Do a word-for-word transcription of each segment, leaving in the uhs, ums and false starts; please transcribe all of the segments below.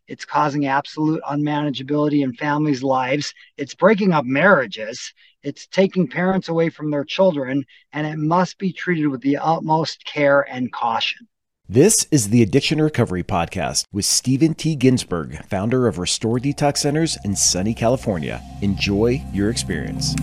It's causing absolute unmanageability in families' lives. It's breaking up marriages. It's taking parents away from their children, and it must be treated with the utmost care and caution. This is the Addiction Recovery Podcast with Stephen T. Ginsburg, founder of Restore Detox Centers in sunny California. Enjoy your experience.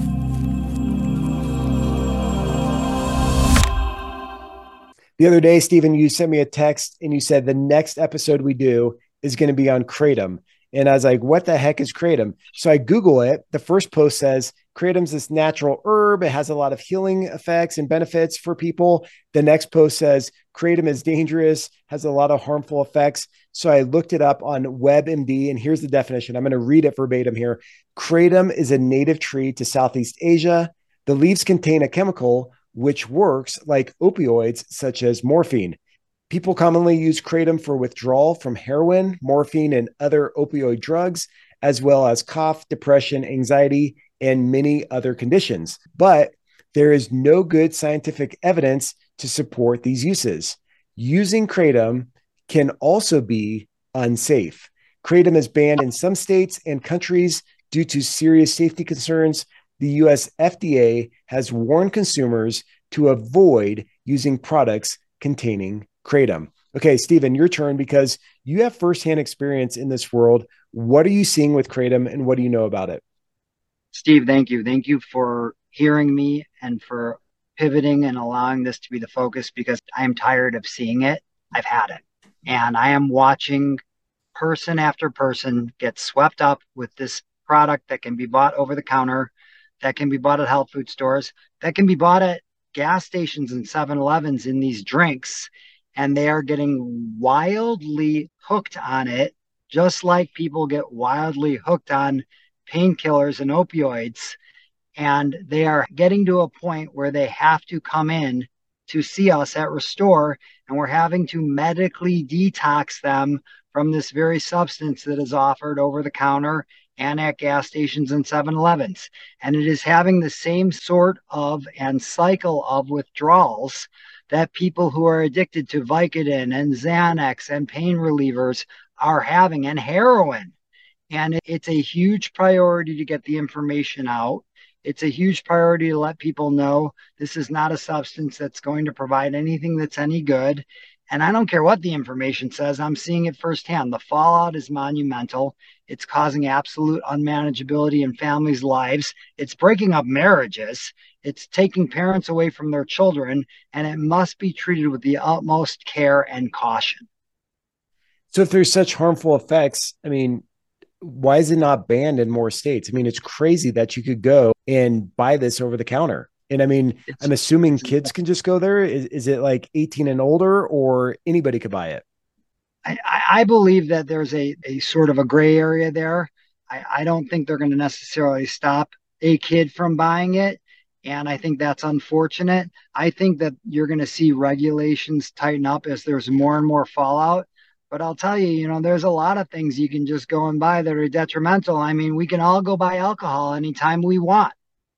The other day, Stephen, you sent me a text and you said the next episode we do is going to be on Kratom. And I was like, what the heck is Kratom? So I Google it. The first post says Kratom's this natural herb. It has a lot of healing effects and benefits for people. The next post says Kratom is dangerous, has a lot of harmful effects. So I looked it up on WebMD, and here's the definition. I'm going to read it verbatim here. Kratom is a native tree to Southeast Asia. The leaves contain a chemical which works like opioids, such as morphine. People commonly use Kratom for withdrawal from heroin, morphine, and other opioid drugs, as well as cough, depression, anxiety, and many other conditions. But there is no good scientific evidence to support these uses. Using Kratom can also be unsafe. Kratom is banned in some states and countries due to serious safety concerns. The U S F D A has warned consumers to avoid using products containing Kratom. Okay, Stephen, your turn, because you have firsthand experience in this world. What are you seeing with Kratom and what do you know about it? Steve, thank you. Thank you for hearing me and for pivoting and allowing this to be the focus, because I am tired of seeing it. I've had it. And I am watching person after person get swept up with this product that can be bought over the counter, that can be bought at health food stores, that can be bought at gas stations and seven elevens in these drinks. And they are getting wildly hooked on it, just like people get wildly hooked on painkillers and opioids. And they are getting to a point where they have to come in to see us at Restore, and we're having to medically detox them from this very substance that is offered over the counter and at gas stations and seven elevens. And it is having the same sort of and cycle of withdrawals that people who are addicted to Vicodin and Xanax and pain relievers are having, and heroin. And it's a huge priority to get the information out. It's a huge priority to let people know this is not a substance that's going to provide anything that's any good. And I don't care what the information says, I'm seeing it firsthand. The fallout is monumental. It's causing absolute unmanageability in families' lives. It's breaking up marriages. It's taking parents away from their children, and it must be treated with the utmost care and caution. So if there's such harmful effects, I mean, why is it not banned in more states? I mean, it's crazy that you could go and buy this over the counter. And I mean, it's, I'm assuming kids can just go there. Is, is it like eighteen and older, or anybody could buy it? I, I believe that there's a, a sort of a gray area there. I, I don't think they're going to necessarily stop a kid from buying it. And I think that's unfortunate. I think that you're going to see regulations tighten up as there's more and more fallout. But I'll tell you, you know, there's a lot of things you can just go and buy that are detrimental. I mean, we can all go buy alcohol anytime we want.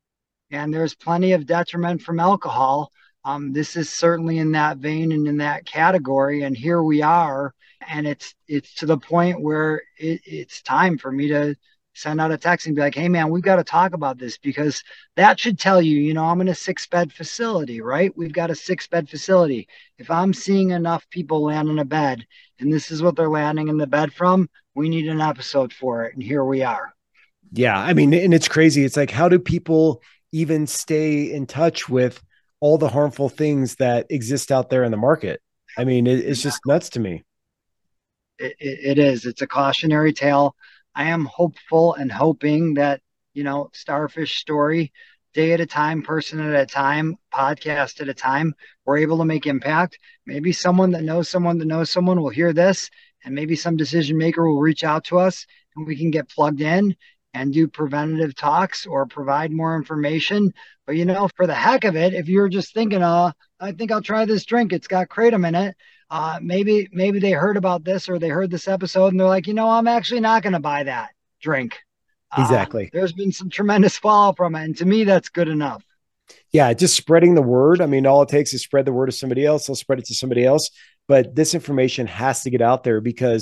And there's plenty of detriment from alcohol. Um, this is certainly in that vein and in that category. And here we are. And it's it's to the point where it, it's time for me to send out a text and be like, hey, man, we've got to talk about this, because that should tell you, you know, I'm in a six bed facility, right? We've got a six bed facility. If I'm seeing enough people land in a bed and this is what they're landing in the bed from, we need an episode for it. And here we are. Yeah. I mean, and it's crazy. It's like, how do people even stay in touch with all the harmful things that exist out there in the market? I mean, it, it's just nuts to me. It, it, it is. It's a cautionary tale. I am hopeful and hoping that, you know, Starfish Story, day at a time, person at a time, podcast at a time, we're able to make impact. Maybe someone that knows someone that knows someone will hear this, and maybe some decision maker will reach out to us and we can get plugged in and do preventative talks or provide more information. But, you know, for the heck of it, if you're just thinking, uh, I think I'll try this drink, it's got kratom in it. Uh, maybe, maybe they heard about this or they heard this episode and they're like, you know, I'm actually not going to buy that drink. Exactly. Uh, there's been some tremendous fallout from it. And to me, that's good enough. Yeah. Just spreading the word. I mean, all it takes is spread the word to somebody else. They'll spread it to somebody else. But this information has to get out there because,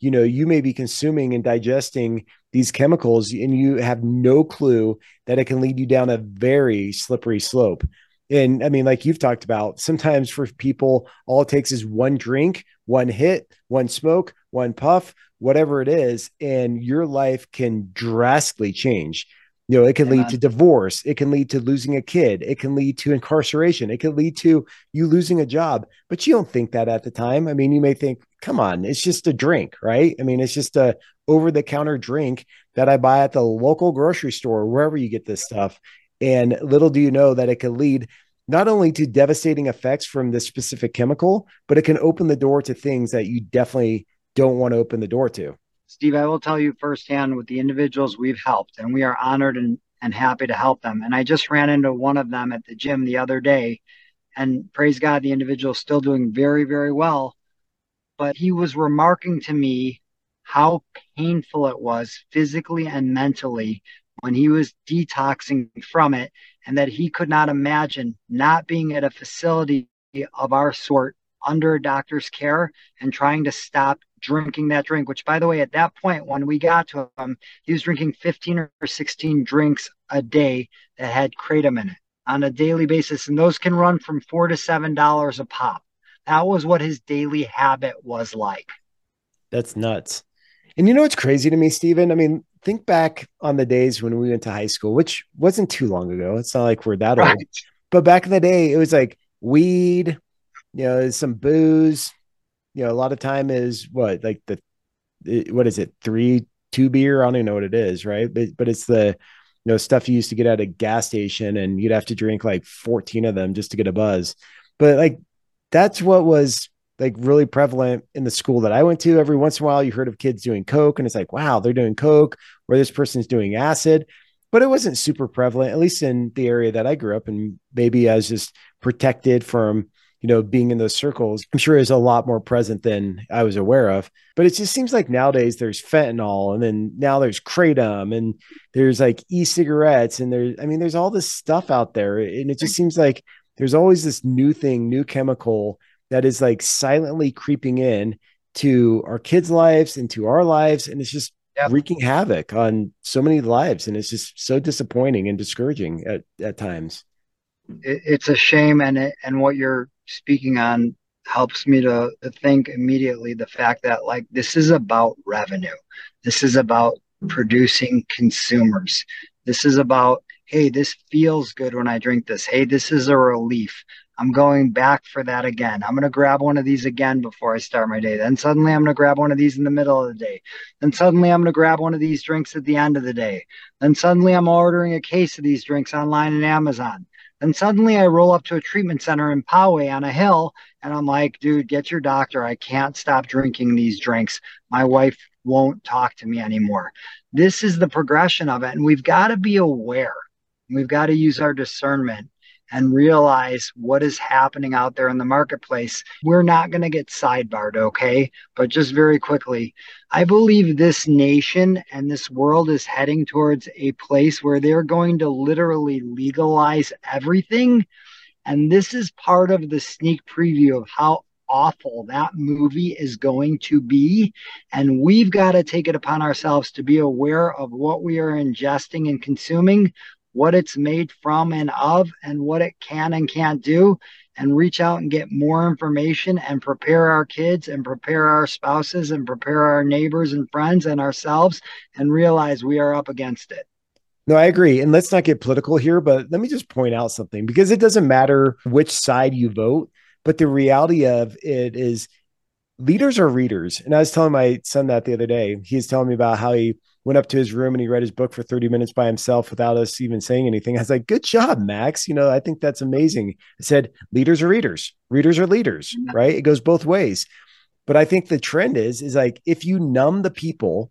you know, you may be consuming and digesting these chemicals and you have no clue that it can lead you down a very slippery slope. And I mean, like you've talked about, sometimes for people, all it takes is one drink, one hit, one smoke, one puff, whatever it is, and your life can drastically change. You know, it can lead Amen. to divorce. It can lead to losing a kid. It can lead to incarceration. It can lead to you losing a job. But you don't think that at the time. I mean, you may think, come on, it's just a drink, right? I mean, it's just a over the counter drink that I buy at the local grocery store, wherever you get this stuff. And little do you know that it can lead not only to devastating effects from this specific chemical, but it can open the door to things that you definitely don't want to open the door to. Steve, I will tell you firsthand with the individuals we've helped, and we are honored and, and happy to help them. And I just ran into one of them at the gym the other day, and praise God, the individual is still doing very, very well. But he was remarking to me how painful it was physically and mentally when he was detoxing from it, and that he could not imagine not being at a facility of our sort under a doctor's care and trying to stop drinking that drink, which, by the way, at that point, when we got to him, he was drinking fifteen or sixteen drinks a day that had kratom in it on a daily basis. And those can run from four to seven dollars a pop. That was what his daily habit was like. That's nuts. And you know what's crazy to me, Stephen? I mean, think back on the days when we went to high school, which wasn't too long ago. It's not like we're that right. old. But back in the day, it was like weed, you know, some booze. You know, a lot of time is what, like the, what is it? Three, two beer. I don't even know what it is. Right. But, but it's the, you know, stuff you used to get at a gas station and you'd have to drink like fourteen of them just to get a buzz. But like, that's what was like really prevalent in the school that I went to. Every once in a while you heard of kids doing Coke and it's like, wow, they're doing Coke, or this person's doing acid, but it wasn't super prevalent, at least in the area that I grew up in. Maybe I was just protected from, you know, being in those circles. I'm sure it's a lot more present than I was aware of, but it just seems like nowadays there's fentanyl, and then now there's kratom, and there's like e-cigarettes, and there's, I mean, there's all this stuff out there. And it just seems like there's always this new thing, new chemical that is like silently creeping in to our kids' lives and to our lives. And it's just yep. wreaking havoc on so many lives. And it's just so disappointing and discouraging at, at times. It, it's a shame. And, it, and what you're speaking on helps me to, to think immediately the fact that, like, this is about revenue. This is about producing consumers. This is about, hey, this feels good when I drink this. Hey, this is a relief. I'm going back for that again. I'm going to grab one of these again before I start my day. Then suddenly I'm going to grab one of these in the middle of the day. Then suddenly I'm going to grab one of these drinks at the end of the day. Then suddenly I'm ordering a case of these drinks online on Amazon. Then suddenly I roll up to a treatment center in Poway on a hill, and I'm like, dude, get your doctor. I can't stop drinking these drinks. My wife won't talk to me anymore. This is the progression of it. And we've got to be aware. We've got to use our discernment and realize what is happening out there in the marketplace. We're not going to get sidebarred, okay? But just very quickly, I believe this nation and this world is heading towards a place where they're going to literally legalize everything. And this is part of the sneak preview of how awful that movie is going to be. And we've got to take it upon ourselves to be aware of what we are ingesting and consuming, what it's made from and of, and what it can and can't do, and reach out and get more information and prepare our kids and prepare our spouses and prepare our neighbors and friends and ourselves, and realize we are up against it. No, I agree. And let's not get political here, but let me just point out something, because it doesn't matter which side you vote, but the reality of it is leaders are readers. And I was telling my son that the other day. He was telling me about how he went up to his room and he read his book for thirty minutes by himself without us even saying anything. I was like, good job, Max. You know, I think that's amazing. I said, leaders are readers, readers are leaders, right? It goes both ways. But I think the trend is, is like, if you numb the people,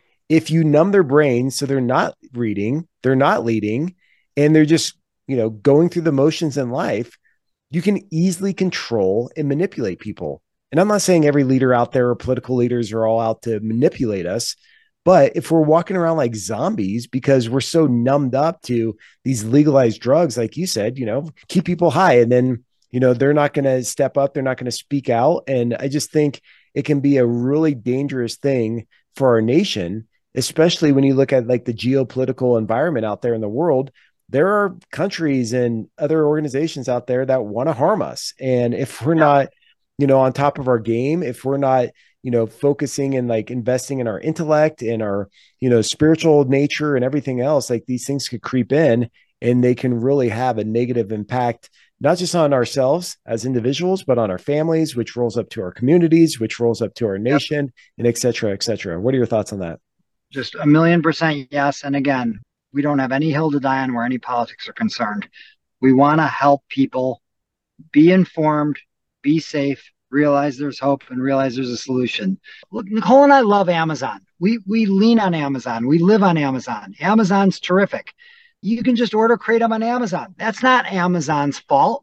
if you numb their brains, so they're not reading, they're not leading, and they're just, you know, going through the motions in life, you can easily control and manipulate people. And I'm not saying every leader out there or political leaders are all out to manipulate us. But if we're walking around like zombies because we're so numbed up to these legalized drugs, like you said, you know, keep people high, and then, you know, they're not going to step up. They're not going to speak out. And I just think it can be a really dangerous thing for our nation, especially when you look at like the geopolitical environment out there in the world. There are countries and other organizations out there that want to harm us. And if we're not, you know, on top of our game, if we're not, you know, focusing and like investing in our intellect and our, you know, spiritual nature and everything else, like these things could creep in and they can really have a negative impact, not just on ourselves as individuals, but on our families, which rolls up to our communities, which rolls up to our nation, yep. and et cetera, et cetera. What are your thoughts on that? Just a million percent yes. And again, we don't have any hill to die on where any politics are concerned. We want to help people be informed, be safe, realize there's hope, and realize there's a solution. Look, Nicole and I love Amazon. We we lean on Amazon. We live on Amazon. Amazon's terrific. You can just order Kratom on Amazon. That's not Amazon's fault.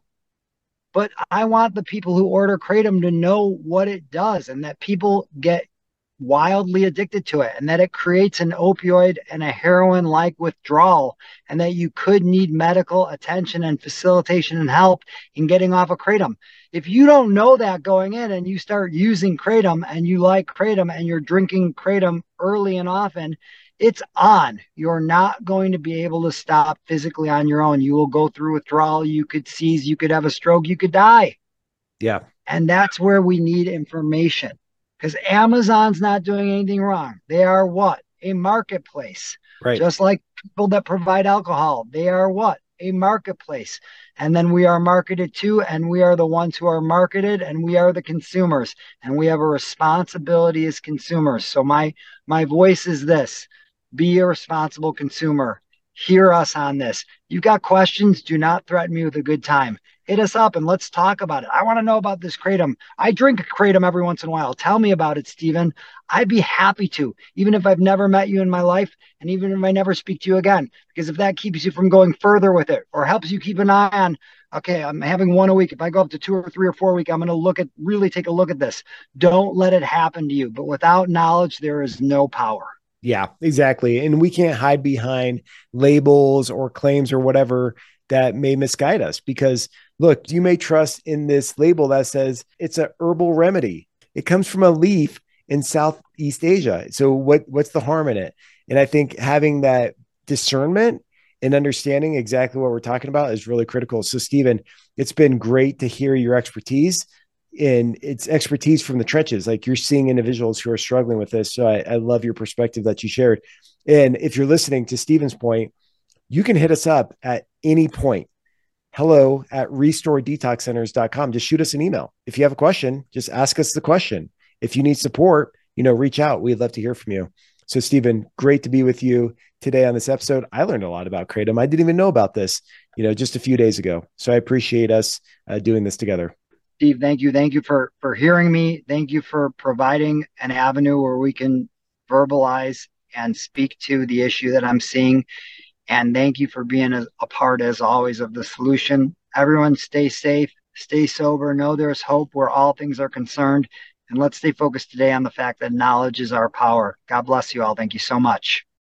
But I want the people who order Kratom to know what it does and that people get wildly addicted to it and that it creates an opioid and a heroin-like withdrawal and that you could need medical attention and facilitation and help in getting off of Kratom. If you don't know that going in and you start using Kratom and you like Kratom and you're drinking Kratom early and often, it's on. You're not going to be able to stop physically on your own. You will go through withdrawal. You could seize, you could have a stroke, you could die. Yeah. And that's where we need information. Because Amazon's not doing anything wrong. They are what? A marketplace. Right. Just like people that provide alcohol. They are what? A marketplace. And then we are marketed to, and we are the ones who are marketed, and we are the consumers. And we have a responsibility as consumers. So my my voice is this. Be a responsible consumer. Hear us on this. You got questions? Do not threaten me with a good time. Hit us up and let's talk about it. I want to know about this Kratom. I drink a Kratom every once in a while. Tell me about it, Stephen. I'd be happy to, even if I've never met you in my life and even if I never speak to you again, because if that keeps you from going further with it or helps you keep an eye on, okay, I'm having one a week. If I go up to two or three or four a week, I'm going to look at, really take a look at this. Don't let it happen to you. But without knowledge, there is no power. Yeah, exactly. And we can't hide behind labels or claims or whatever that may misguide us, because look, you may trust in this label that says it's a herbal remedy. It comes from a leaf in Southeast Asia. So what, what's the harm in it? And I think having that discernment and understanding exactly what we're talking about is really critical. So Stephen, it's been great to hear your expertise, and it's expertise from the trenches. Like, you're seeing individuals who are struggling with this. So I, I love your perspective that you shared. And if you're listening to Stephen's point, you can hit us up at any point. Hello at restore detox centers dot com. Just shoot us an email. If you have a question, just ask us the question. If you need support, you know, reach out. We'd love to hear from you. So Stephen, great to be with you today on this episode. I learned a lot about Kratom. I didn't even know about this, you know, just a few days ago. So I appreciate us uh, doing this together. Steve, thank you. Thank you for, for hearing me. Thank you for providing an avenue where we can verbalize and speak to the issue that I'm seeing. And thank you for being a, a part, as always, of the solution. Everyone stay safe, stay sober, know there's hope where all things are concerned. And let's stay focused today on the fact that knowledge is our power. God bless you all. Thank you so much.